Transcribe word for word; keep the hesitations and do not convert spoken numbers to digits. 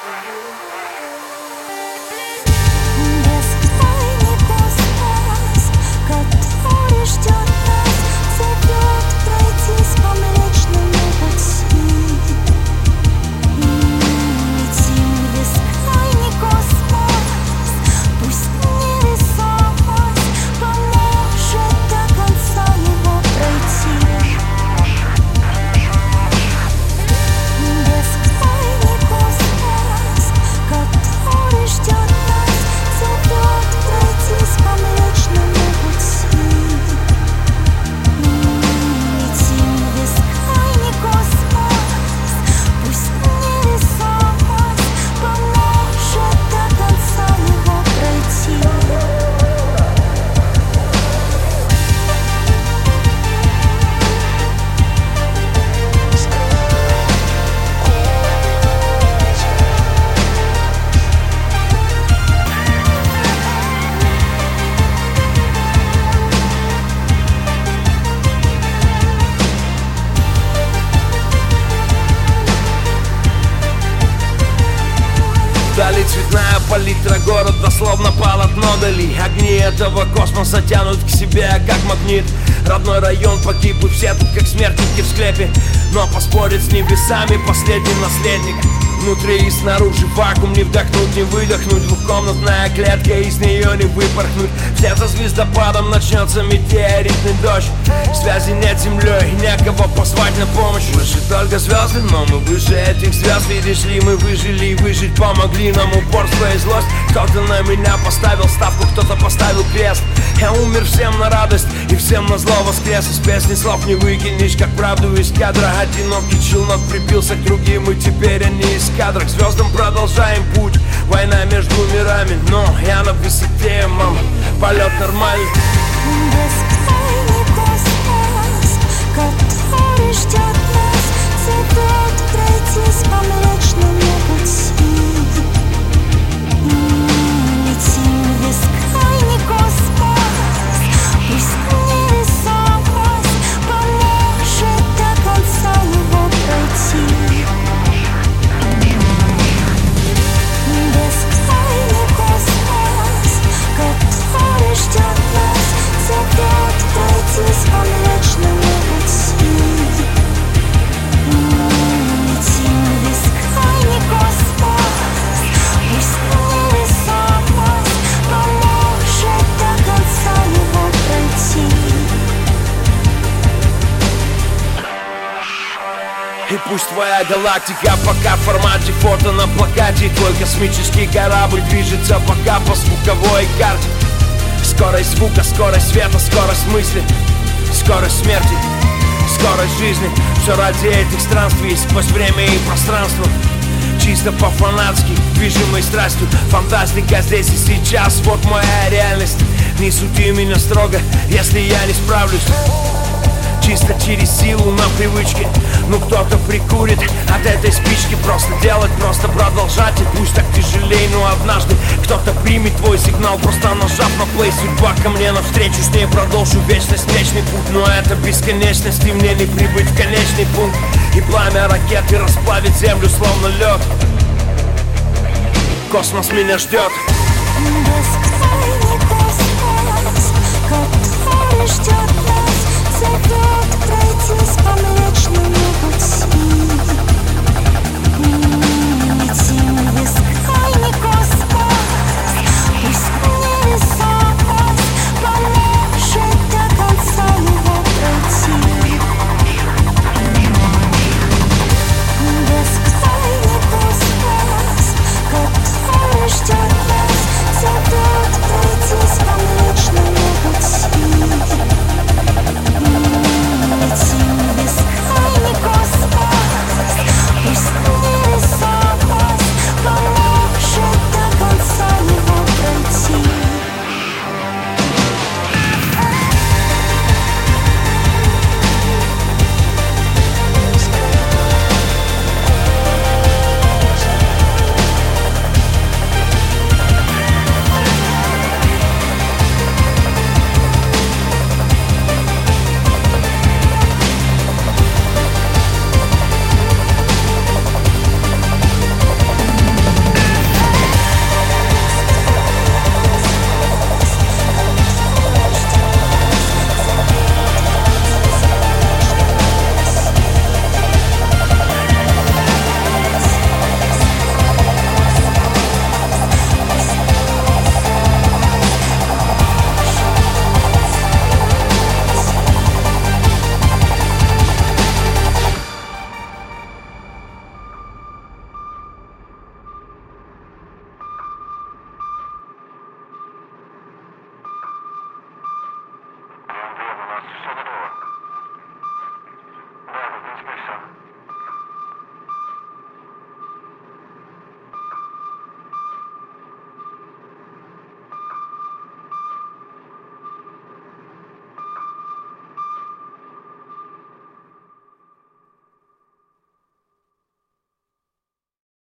Вдали цветная палитра, город дословно полотно дали. Огни этого космоса тянут к себе, как магнит. Родной район погиб, и все тут как смертники в склепе. Но поспорить с небесами последний наследник. Внутри и снаружи вакуум, не вдохнуть, не выдохнуть. Двухкомнатная клетка, из нее не выпорхнуть. Вслед за звездопадом начнется метеоритный дождь. Связи нет с землей, некого позвать на помощь. Выше только звезды, но мы выше этих звезд. Видишь ли, мы выжили и выжить помогли нам упорство и злость. Кто-то на меня поставил ставку, кто-то поставил крест. Я умер всем на радость и всем на зло воскрес. Из песни слов не выкинешь, как правду из кадра. Одинокий челнок прибился к другим, и теперь они из кадра. К звездам продолжаем путь, война между мирами. Но я на высоте, мама, полет нормальный. Бескрайний космос, который ждет нас, зовет пройтись по Млечному пути. Летим в бескрайний космос, пусть невесомость поможет до конца его пройти. Бескрайний космос, который ждет нас, зовет пройтись по Млечному пути. Летим в бескрайний космос, пусть невесомость поможет до конца его пройти. И пусть твоя галактика пока в формате фото на плакате. Твой космический корабль движется пока по звуковой карте. Скорость звука, скорость света, скорость мысли, скорость смерти, скорость жизни. Все ради этих странствий сквозь время и пространство. Чисто по-фанатски, движимой страстью. Фантастика здесь и сейчас, вот моя реальность. Не суди меня строго, если я не справлюсь. Чисто через силу на привычке. Ну кто-то прикурит от этой спички. Просто делать, просто продолжать. И пусть так тяжелей, но однажды кто-то примет твой сигнал, просто нажав на плей. Судьба ко мне навстречу, с ней продолжу вечность, млечный путь. Но это бесконечность, и мне не прибыть в конечный пункт. И пламя ракеты расплавит землю словно лед. Космос меня ждет. Бескрайний космос, который ждет нас, зовет пройтись по Млечному пути.